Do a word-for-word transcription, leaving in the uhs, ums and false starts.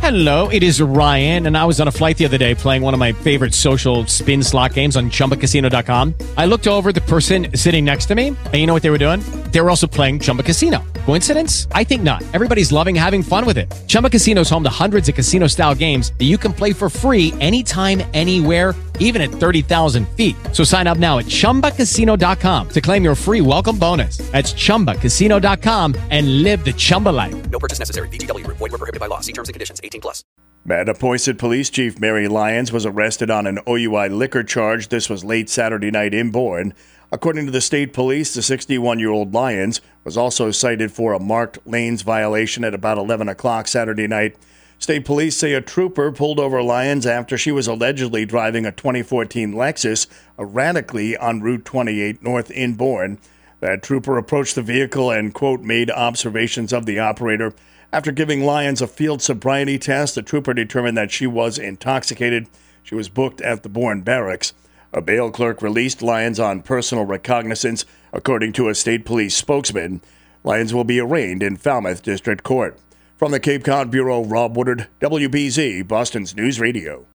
Hello, it is Ryan, and I was on a flight the other day playing one of my favorite social spin slot games on Chumba Casino dot com. I looked over at the person sitting next to me, and you know what they were doing? They were also playing Chumba Casino. Coincidence? I think not. Everybody's loving having fun with it. Chumba Casino is home to hundreds of casino-style games that you can play for free anytime, anywhere, even at thirty thousand feet. So sign up now at Chumba Casino dot com to claim your free welcome bonus. That's Chumba Casino dot com and live the Chumba life. No purchase necessary. V G W. Void where prohibited by law. See terms and conditions. eighteen plus. Mattapoisett Police Chief Mary Lyons was arrested on an O U I liquor charge. This was late Saturday night in Bourne. According to the state police, the sixty-one-year-old Lyons was also cited for a marked lanes violation at about eleven o'clock Saturday night. State police say a trooper pulled over Lyons after she was allegedly driving a twenty fourteen Lexus erratically on Route twenty-eight north in Bourne. That trooper approached the vehicle and, quote, made observations of the operator. After giving Lyons a field sobriety test, the trooper determined that she was intoxicated. She was booked at the Bourne Barracks. A bail clerk released Lyons on personal recognizance, according to a state police spokesman. Lyons will be arraigned in Falmouth District Court. From the Cape Cod Bureau, Rob Woodard, W B Z, Boston's News Radio.